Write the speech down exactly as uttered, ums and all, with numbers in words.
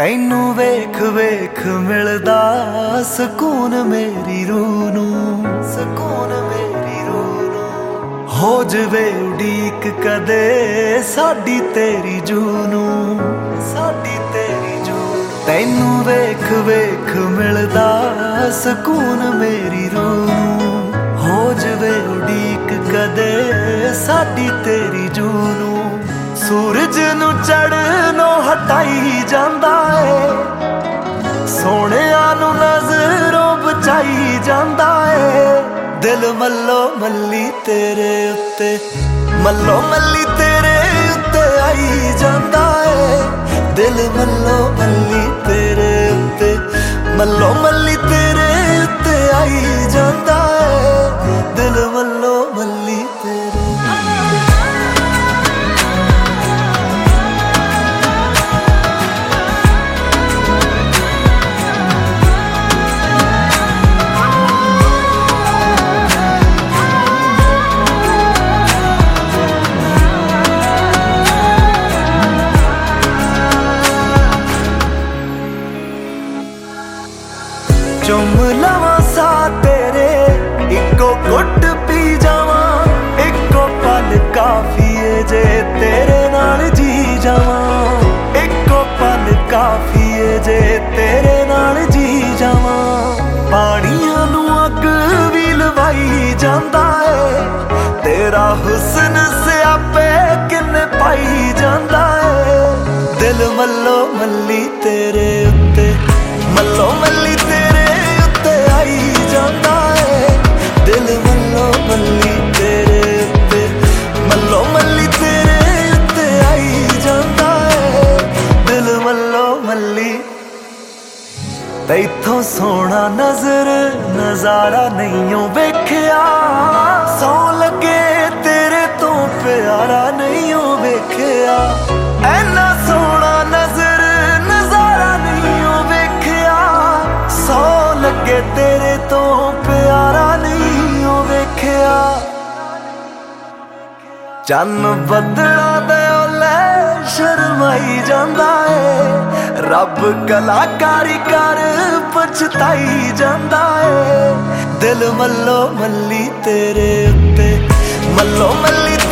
तैनू वेख वेख मिलदा सकून मेरी रूह नूं, सकून मेरी रूह नूं। हो जवे उड़ीक कदे साडी तेरी जूह नूं, साडी तेरी जूह। तैनू वेख वेख मिलदा सकून मेरी रूह नूं, हो जवे उड़ीक कदे साडी तेरी जूह नूं। सूरज नू चढ़नों हटाई जांदा है, सोहणिया नू नजरों बचाई जांदा है। दिल मल्लो मल्ली तेरे उत्ते, मल्लो मल्ली तेरे उत्ते आई जांदा है। दिल मल्लो मल्ली तेरे उत्ते, मल्लो मल्ली तेरे उत्ते आई जांदा है। दिल मल्लो मल्ली तेरे। चुम लवां सा तेरे इको घुट पी जावां, इको पल काफी है जे तेरे नाल जी जावां। इको पल काफी है जे तेरे नाल जी जावां। पानियां नू अग भी लवाई जांदा है, तेरा हुस्न स्यापे किन्ने पाई जांदा है। दिल मल्लो मल्ली तेरे उत्ते, मल्लो मल्ली तेरे आई जांदा है। दिल मल्लो मल्ली तेरे उत्ते, मल्लो मल्ली तेरे उत्ते आई जांदा है। दिल मल्लो मल्ली। तैथों सोहना नजर नजारा नहीं वेख्या, सौ लगे तेरे तो प्यारा नहीं वेख्या। ऐना सोहना नजर नजारा नहीं वेख्या, सौ लगे तेरे तो प्यारा नहीं हो वेख्या। चन्न बदला दे ओले शर्माई जांदा है, रब कलाकारी कर पछताई जांदा है। दिल मल्लो मल्ली तेरे उत्ते, मल्लो मल्ली